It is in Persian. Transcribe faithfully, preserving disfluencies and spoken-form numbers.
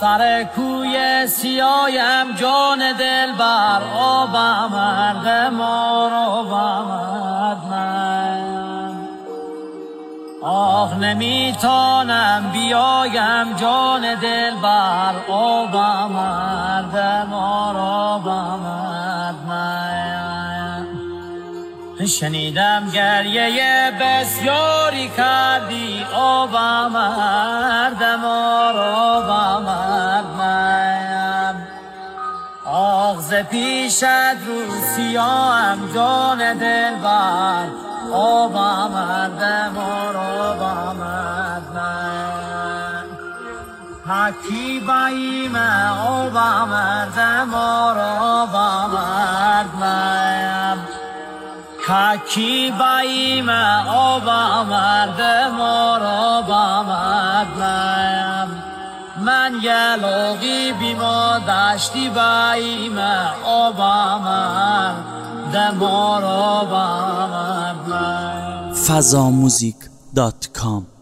سر کوی سیایم جان دل بر آبم مرد ما رو بمد من آه نمیتانم بیایم جان دل بر آبم مرد ما رو بمد من شنیدم گریه بسیاری کردی آبم مرد ما رو بمد من آغ ز پیشت رو سیاهم جان دل بر آبم مرد ما رو بمد من حکی بایم آبم مرد ما رو بمد من حکی بایم آبم مرد ما رو بمد من من یلوغی بیما دشتی بایم آبم مرد ما رو بمد من فضا موزیک دات کام